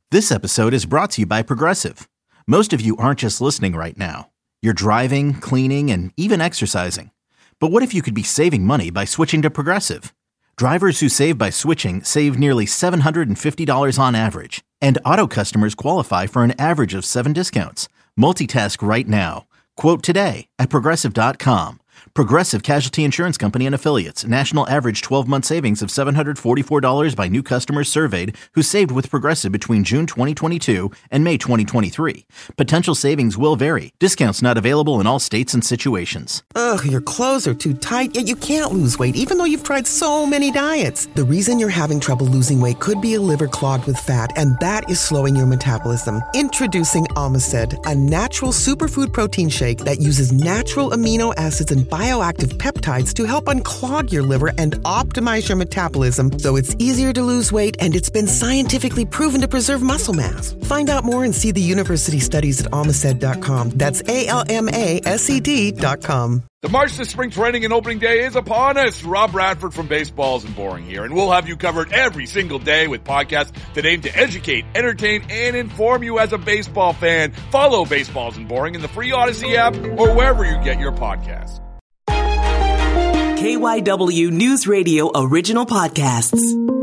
This episode is brought to you by Progressive. Most of you aren't just listening right now. You're driving, cleaning, and even exercising. But what if you could be saving money by switching to Progressive? Drivers who save by switching save nearly $750 on average. And auto customers qualify for an average of 7 discounts. Multitask right now. Quote today at Progressive.com. Progressive Casualty Insurance Company and Affiliates. National average 12-month savings of $744 by new customers surveyed who saved with Progressive between June 2022 and May 2023. Potential savings will vary. Discounts not available in all states and situations. Ugh, your clothes are too tight, yet you can't lose weight even though you've tried so many diets. The reason you're having trouble losing weight could be a liver clogged with fat, and that is slowing your metabolism. Introducing Omicid, a natural superfood protein shake that uses natural amino acids and bioactive peptides to help unclog your liver and optimize your metabolism so it's easier to lose weight, and it's been scientifically proven to preserve muscle mass. Find out more and see the university studies at Omicid.com. That's ALMASED.com. The march to spring training and opening day is upon us. Rob Bradford from Baseballs and Boring here, and we'll have you covered every single day with podcasts that aim to educate, entertain, and inform you as a baseball fan. Follow Baseballs and Boring in the free Odyssey app or wherever you get your podcasts. KYW News Radio original podcasts.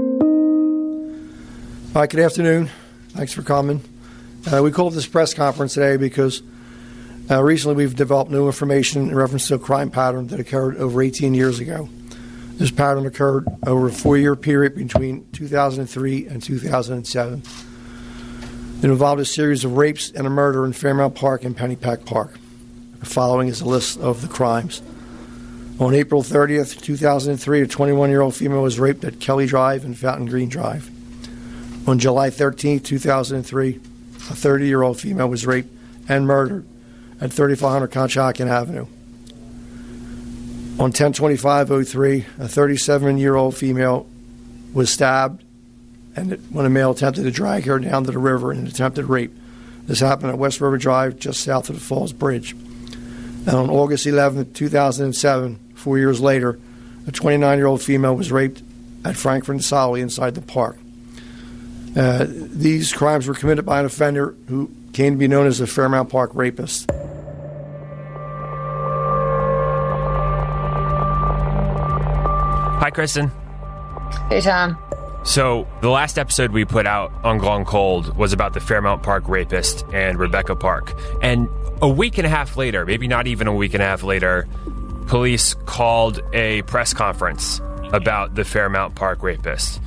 Hi, good afternoon. Thanks for coming. We called this press conference today because recently we've developed new information in reference to a crime pattern that occurred over 18 years ago. This pattern occurred over a 4-year period between 2003 and 2007. It involved a series of rapes and a murder in Fairmount Park and Pennypack Park. The following is a list of the crimes. On April 30th, 2003, a 21-year-old female was raped at Kelly Drive and Fountain Green Drive. On July 13th, 2003, a 30-year-old female was raped and murdered at 3500 Conshohocken Avenue. On 10/25/03, a 37-year-old female was stabbed and when a male attempted to drag her down to the river in an attempted rape. This happened at West River Drive, just south of the Falls Bridge. And on August 11th, 2007, 4 years later, a 29-year-old female was raped at Frankfurt and Solly inside the park. These crimes were committed by an offender who came to be known as a Fairmount Park rapist. Hi, Kristen. Hey, Tom. So the last episode we put out on Gone Cold was about the Fairmount Park rapist and Rebecca Park. And a week and a half later, maybe not even a week and a half later, police called a press conference about the Fairmount Park rapist.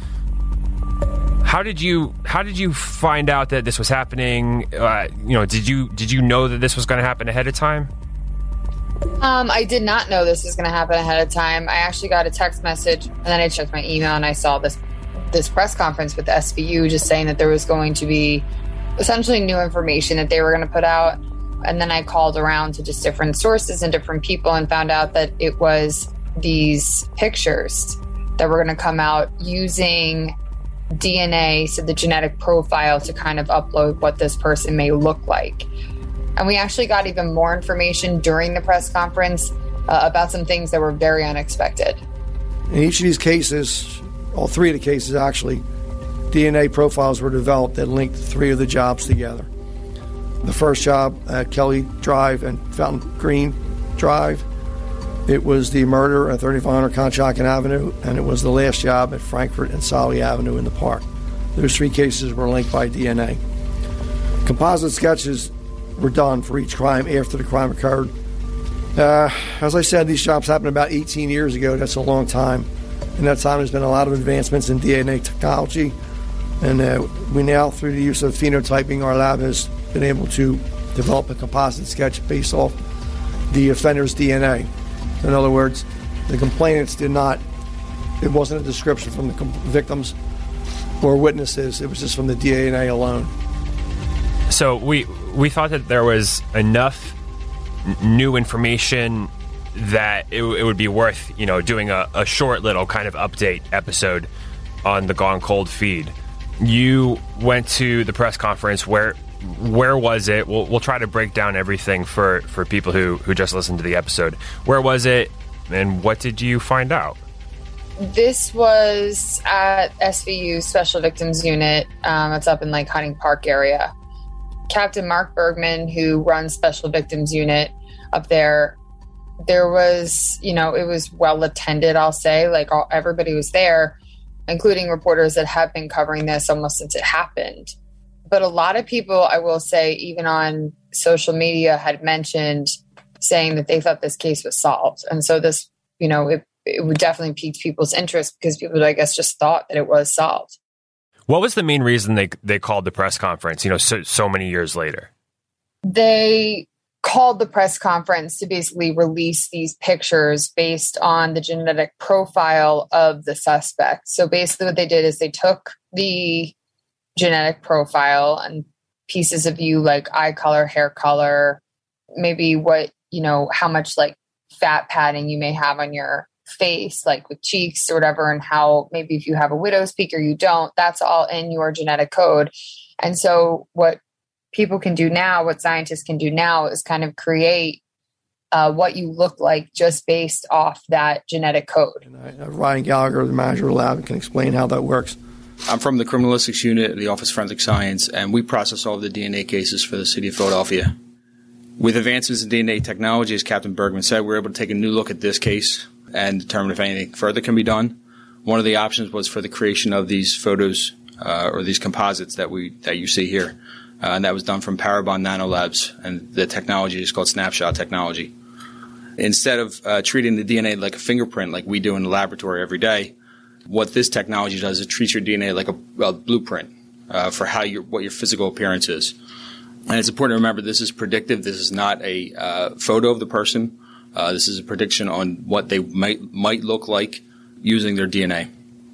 How did you find out that this was happening? Did you know that this was going to happen ahead of time? I did not know this was going to happen ahead of time. I actually got a text message, and then I checked my email, and I saw this press conference with the SVU just saying that there was going to be essentially new information that they were going to put out. And then I called around to just different sources and different people and found out that it was these pictures that were going to come out using DNA, so the genetic profile, to kind of upload what this person may look like. And we actually got even more information during the press conference about some things that were very unexpected. In each of these cases, all 3 of the cases actually, DNA profiles were developed that linked 3 of the jobs together. The first job at Kelly Drive and Fountain Green Drive, it was the murder at 3500 Conshohocken Avenue, and it was the last job at Frankfurt and Solly Avenue in the park. Those 3 cases were linked by DNA. Composite sketches were done for each crime after the crime occurred. As I said, these jobs happened about 18 years ago. That's a long time. In that time, there's been a lot of advancements in DNA technology, and we now, through the use of phenotyping, our lab has been able to develop a composite sketch based off the offender's DNA. In other words, the complainants it wasn't a description from the victims or witnesses, it was just from the DNA alone. So we thought that there was enough new information that it would be worth, doing a short little kind of update episode on the Gone Cold feed. You went to the press conference. Where was it? We'll try to break down everything for people who just listened to the episode. Where was it, and what did you find out? This was at SVU Special Victims Unit. It's up in like Hunting Park area. Captain Mark Bergman, who runs Special Victims Unit up there, there was, it was well attended, I'll say. Like everybody was there, including reporters that have been covering this almost since it happened. But a lot of people, I will say, even on social media, had mentioned saying that they thought this case was solved. And so this, it would definitely pique people's interest because people, I guess, just thought that it was solved. What was the main reason they called the press conference, so many years later? They called the press conference to basically release these pictures based on the genetic profile of the suspect. So basically what they did is they took the genetic profile and pieces of you like eye color, hair color, maybe what, how much like fat padding you may have on your face, like with cheeks or whatever, and how maybe if you have a widow's peak or you don't, that's all in your genetic code. And so what people can do now, what scientists can do now is kind of create what you look like just based off that genetic code. And Ryan Gallagher, the manager of the lab, can explain how that works. I'm from the Criminalistics Unit of the Office of Forensic Science, and we process all of the DNA cases for the city of Philadelphia. With advances in DNA technology, as Captain Bergman said, we're able to take a new look at this case and determine if anything further can be done. One of the options was for the creation of these photos or these composites that you see here. And that was done from Parabon Nanolabs, and the technology is called snapshot technology. Instead of treating the DNA like a fingerprint like we do in the laboratory every day, what this technology does is treat your DNA like a blueprint for what your physical appearance is. And it's important to remember this is predictive. This is not a photo of the person. This is a prediction on what they might look like using their DNA.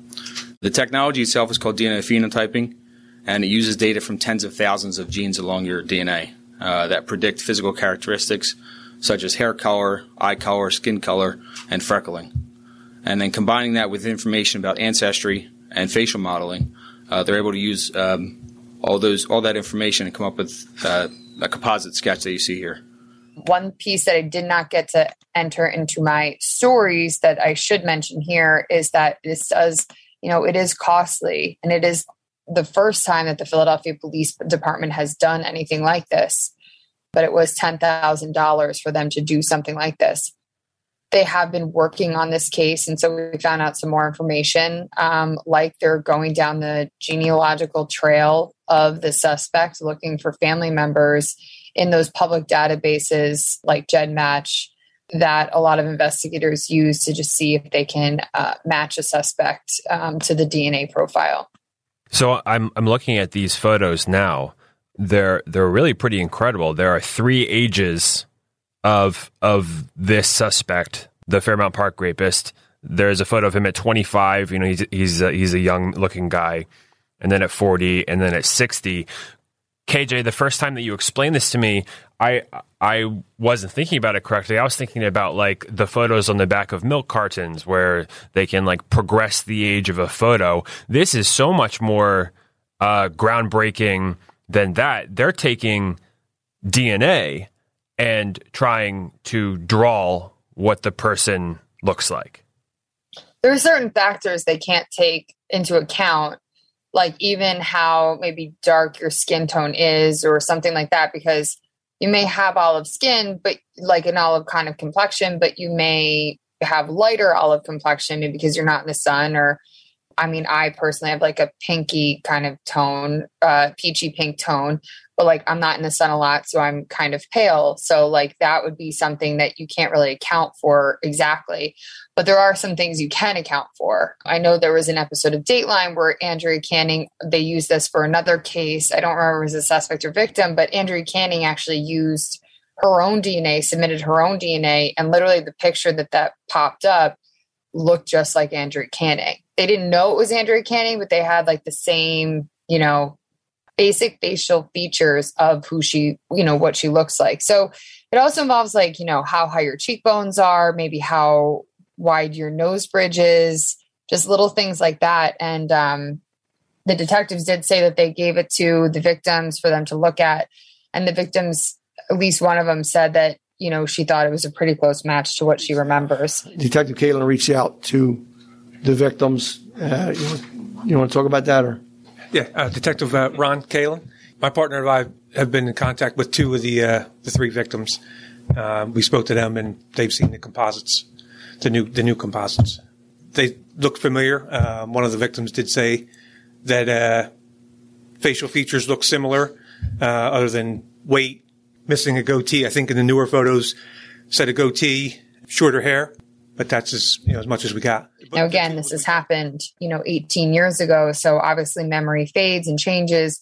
The technology itself is called DNA phenotyping, and it uses data from tens of thousands of genes along your DNA that predict physical characteristics such as hair color, eye color, skin color, and freckling. And then combining that with information about ancestry and facial modeling, they're able to use all that information and come up with a composite sketch that you see here. One piece that I did not get to enter into my stories that I should mention here is that this does, it is costly, and it is the first time that the Philadelphia Police Department has done anything like this, but it was $10,000 for them to do something like this. They have been working on this case, and so we found out some more information, like they're going down the genealogical trail of the suspect, looking for family members in those public databases like GEDmatch that a lot of investigators use to just see if they can match a suspect to the DNA profile. So I'm looking at these photos now. They're really pretty incredible. There are 3 ages of this suspect, the Fairmount Park rapist. There's a photo of him at 25. He's a young looking guy, and then at 40, and then at 60. KJ, the first time that you explained this to me, I wasn't thinking about it correctly. I was thinking about like the photos on the back of milk cartons where they can like progress the age of a photo. This is so much more groundbreaking than that. They're taking DNA and trying to draw what the person looks like. There are certain factors they can't take into account, like even how maybe dark your skin tone is or something like that, because you may have olive skin, but like an olive kind of complexion, but you may have lighter olive complexion maybe because you're not in the sun. Or, I personally have like a pinky kind of tone, peachy pink tone, but like I'm not in the sun a lot, so I'm kind of pale. So like that would be something that you can't really account for exactly. But there are some things you can account for. I know there was an episode of Dateline where Andrea Canning, they used this for another case. I don't remember if it was a suspect or victim, but Andrea Canning actually used her own DNA, submitted her own DNA, and literally the picture that popped up looked just like Andrea Canning. They didn't know it was Andrea Canning, but they had like the same, basic facial features of who she, what she looks like. So it also involves like, how high your cheekbones are, maybe how wide your nose bridge is, just little things like that. And the detectives did say that they gave it to the victims for them to look at. And the victims, at least one of them said that, she thought it was a pretty close match to what she remembers. Detective Caitlin reached out to the victims. You want to talk about that? Or? Yeah, Detective Ron Kalin. My partner and I have been in contact with two of the three victims. We spoke to them, and they've seen the composites, the new composites. They looked familiar. One of the victims did say that facial features look similar, other than weight, missing a goatee. I think in the newer photos, said a goatee, shorter hair, but that's as much as we got. Now, again, this has happened, 18 years ago. So obviously memory fades and changes.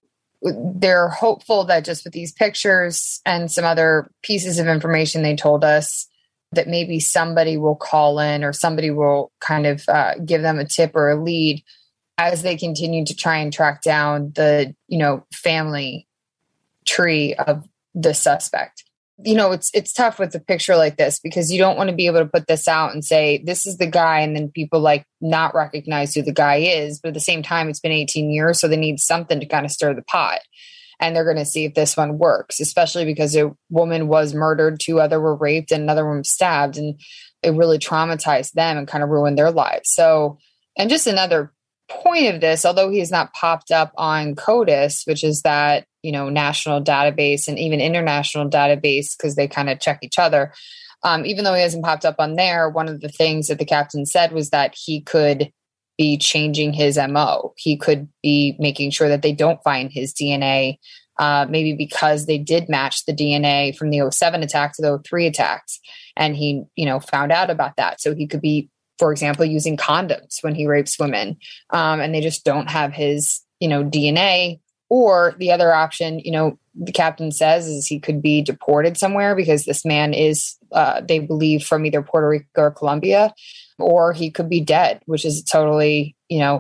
They're hopeful that just with these pictures and some other pieces of information they told us, that maybe somebody will call in or somebody will kind of give them a tip or a lead as they continue to try and track down the, family tree of the suspect. It's tough with a picture like this because you don't want to be able to put this out and say, this is the guy, and then people not recognize who the guy is. But at the same time, it's been 18 years, so they need something to kind of stir the pot. And they're going to see if this one works, especially because a woman was murdered, two other were raped, and another one was stabbed. And it really traumatized them and kind of ruined their lives. So, and just another point of this, although he has not popped up on CODIS, which is that, national database and even international database, because they kind of check each other. Even though he hasn't popped up on there, one of the things that the captain said was that he could be changing his MO. He could be making sure that they don't find his DNA, maybe because they did match the DNA from the 07 attack to the 03 attacks. And he, found out about that. So he could be, for example, using condoms when he rapes women. And they just don't have his, DNA. Or the other option, the captain says, is he could be deported somewhere because this man is, they believe, from either Puerto Rico or Colombia, or he could be dead, which is totally,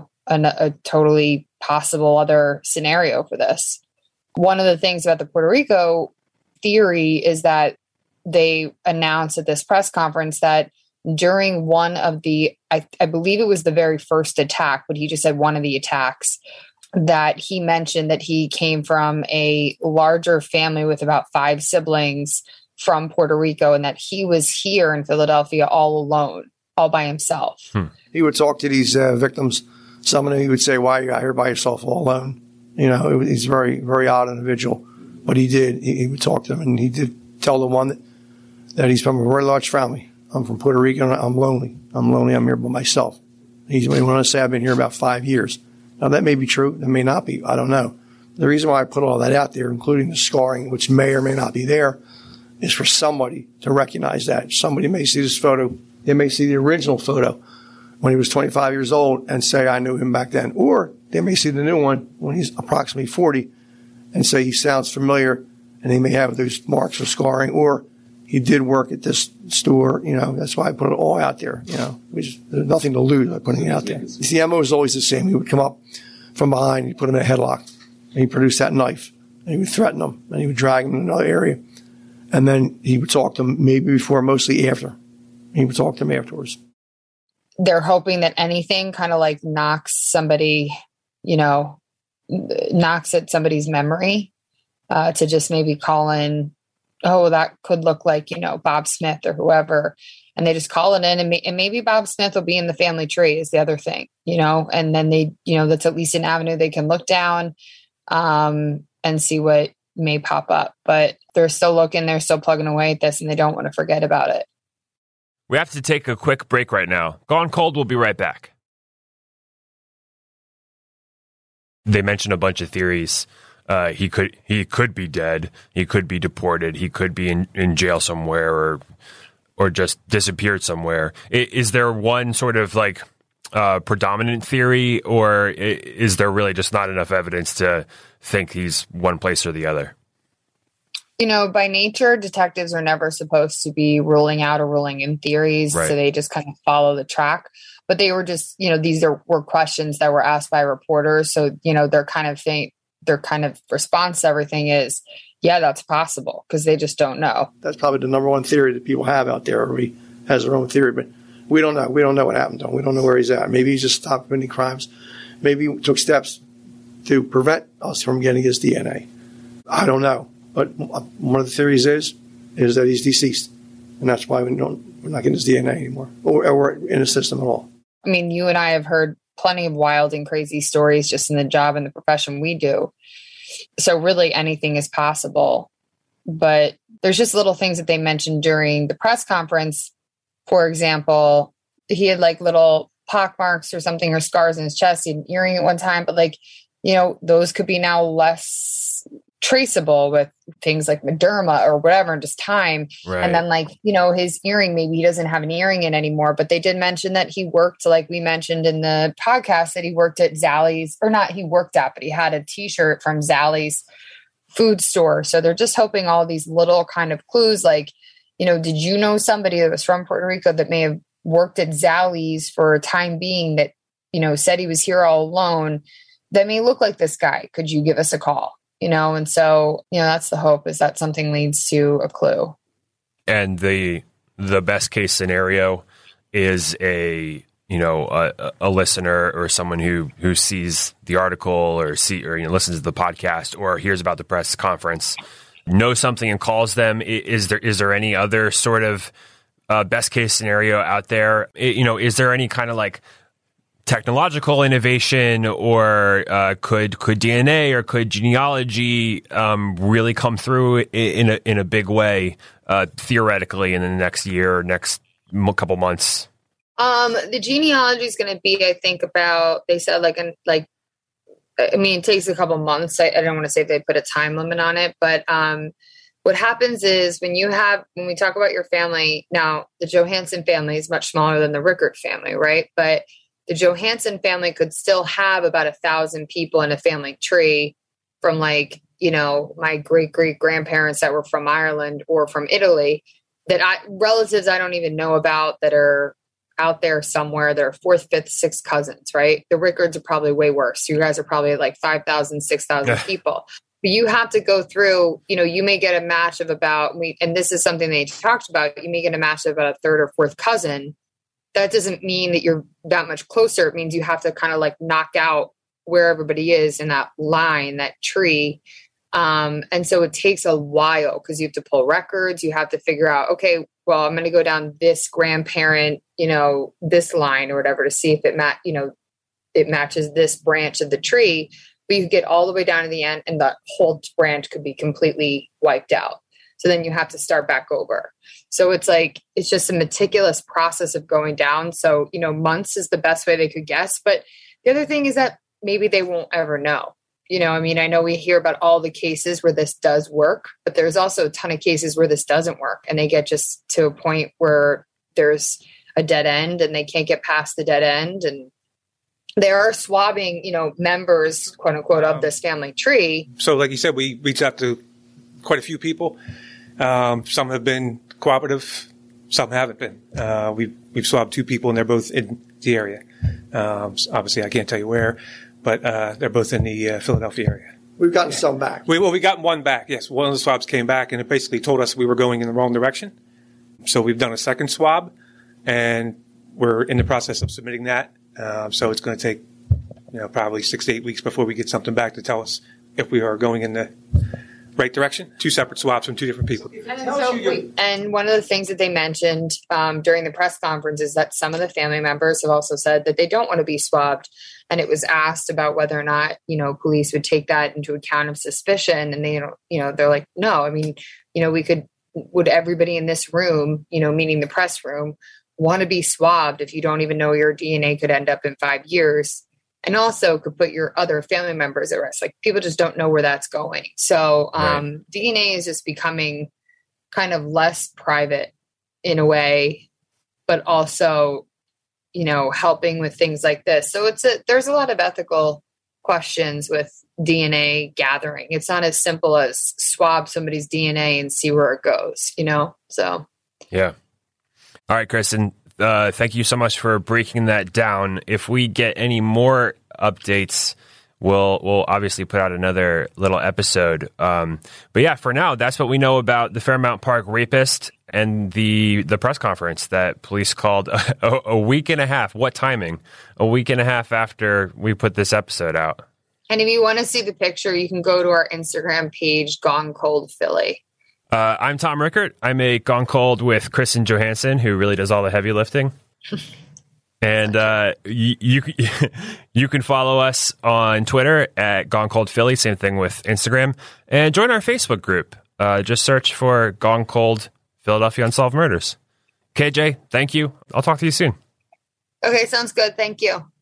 a totally possible other scenario for this. One of the things about the Puerto Rico theory is that they announced at this press conference that during one of the, I believe it was the very first attack, but he just said one of the attacks, that he mentioned that he came from a larger family with about 5 siblings from Puerto Rico, and that he was here in Philadelphia all alone, all by himself. He would talk to these victims. Some of them, he would say, why you got here by yourself all alone? He's a very, very odd individual. But he did. He would talk to them, and he did tell the one that he's from a very large family. I'm from Puerto Rico, and I'm lonely. I'm here by myself. He went on to say, I've been here about 5 years. Now, that may be true. That may not be. I don't know. The reason why I put all that out there, including the scarring, which may or may not be there, is for somebody to recognize that. Somebody may see this photo. They may see the original photo when he was 25 years old and say, I knew him back then. Or they may see the new one when he's approximately 40 and say he sounds familiar, and he may have those marks of scarring, or he did work at this store. That's why I put it all out there. There's nothing to lose by putting it out there. The MO is always the same. He would come up from behind, he'd put him in a headlock, and he'd produce that knife, and he would threaten him, and he would drag him to another area. And then he would talk to him maybe before, mostly after. He would talk to him afterwards. They're hoping that anything kind of knocks somebody, knocks at somebody's memory, to just maybe call in, oh, that could look like, Bob Smith or whoever. And they just call it in, and maybe Bob Smith will be in the family tree is the other thing, and then they, that's at least an avenue they can look down, and see what may pop up. But they're still looking, they're still plugging away at this, and they don't want to forget about it. We have to take a quick break right now. Gone Cold will be right back. They mentioned a bunch of theories. He could be dead. He could be deported. He could be in jail somewhere, or just disappeared somewhere. Is there one sort of predominant theory, or is there really just not enough evidence to think he's one place or the other? By nature, detectives are never supposed to be ruling out or ruling in theories. Right. So they just kind of follow the track. But they were just, these were questions that were asked by reporters. So, their kind of response to everything is, yeah, that's possible, because they just don't know. That's probably the number one theory that people have out there. Everybody has their own theory, but we don't know. We don't know what happened to him. We don't know where he's at. Maybe he just stopped committing crimes. Maybe he took steps to prevent us from getting his DNA. I don't know. But one of the theories is that he's deceased, and that's why we're not getting his DNA anymore, or in the system at all. I mean, you and I have heard plenty of wild and crazy stories just in the job and the profession we do. So really anything is possible. But there's just little things that they mentioned during the press conference. For example, he had like little pock marks or something or scars in his chest. He had an earring at one time, but like, you know, those could be now less traceable with things like Mederma or whatever, and just time. Right. And then like, you know, his earring, maybe he doesn't have an earring in anymore, but they did mention that he worked, like we mentioned in the podcast, that he worked at Zallie's, or not he worked at, but he had a t-shirt from Zallie's food store. So they're just hoping all these little kind of clues, like, you know, did you know somebody that was from Puerto Rico that may have worked at Zallie's for a time being that, you know, said he was here all alone that may look like this guy? Could you give us a call? You know, and so, you know, that's the hope, is that something leads to a clue. And the best case scenario is a listener or someone who sees the article or listens to the podcast or hears about the press conference, knows something and calls them. Is there any other sort of best case scenario out there? Is there any kind of like technological innovation, or could DNA or could genealogy really come through in a big way, theoretically, in the next year or next couple months? The genealogy is going to be, I think, about, they said it takes a couple months. I don't want to say they put a time limit on it, but what happens is when we talk about your family, now the Johansson family is much smaller than the Rickert family, right? But the Johansson family could still have about 1,000 people in a family tree from like, you know, my great-great-grandparents that were from Ireland or from Italy, relatives I don't even know about that are out there somewhere. They're fourth, fifth, sixth cousins, right? The Rickards are probably way worse. You guys are probably like 5,000, 6,000 people. But you have to go through, you know, you may get a match of and this is something they talked about, you may get a match of about a third or fourth cousin. That doesn't mean that you're that much closer. It means you have to kind of like knock out where everybody is in that line, that tree. And so it takes a while because you have to pull records. You have to figure out, okay, well, I'm going to go down this grandparent, you know, this line or whatever to see if it matches this branch of the tree. But you get all the way down to the end and the whole branch could be completely wiped out. So then you have to start back over. So it's just a meticulous process of going down. So, you know, months is the best way they could guess. But the other thing is that maybe they won't ever know. You know, I mean, I know we hear about all the cases where this does work, but there's also a ton of cases where this doesn't work. And they get just to a point where there's a dead end and they can't get past the dead end. And they are swabbing, you know, members, quote unquote, of this family tree. So like you said, we reached out to quite a few people. Some have been cooperative, some haven't been. We've swabbed 2 people and they're both in the area. Obviously I can't tell you where, but they're both in the Philadelphia area. We've gotten some back. We got one back, yes. One of the swabs came back and it basically told us we were going in the wrong direction. So we've done a second swab and we're in the process of submitting that. So it's going to take, you know, probably 6 to 8 weeks before we get something back to tell us if we are going in the right direction. 2 separate swabs from 2 different people. And one of the things that they mentioned during the press conference is that some of the family members have also said that they don't want to be swabbed. And it was asked about whether or not, you know, police would take that into account of suspicion. And they, you know, they're like, no, I mean, you know, would everybody in this room, you know, meaning the press room, want to be swabbed if you don't even know your DNA could end up in 5 years? And also could put your other family members at risk. Like, people just don't know where that's going. So right. DNA is just becoming kind of less private in a way, but also, you know, helping with things like this. So there's a lot of ethical questions with DNA gathering. It's not as simple as swab somebody's DNA and see where it goes, you know? So. Yeah. All right, Kristen. Thank you so much for breaking that down. If we get any more updates, we'll obviously put out another little episode. But yeah, for now, that's what we know about the Fairmount Park rapist and the press conference that police called a week and a half. What timing? A week and a half after we put this episode out. And if you want to see the picture, you can go to our Instagram page, Gone Cold Philly. I'm Tom Rickert. I make Gone Cold with Kristen Johansson, who really does all the heavy lifting. And you can follow us on Twitter at Gone Cold Philly. Same thing with Instagram. And join our Facebook group. Just search for Gone Cold Philadelphia Unsolved Murders. KJ, thank you. I'll talk to you soon. Okay, sounds good. Thank you.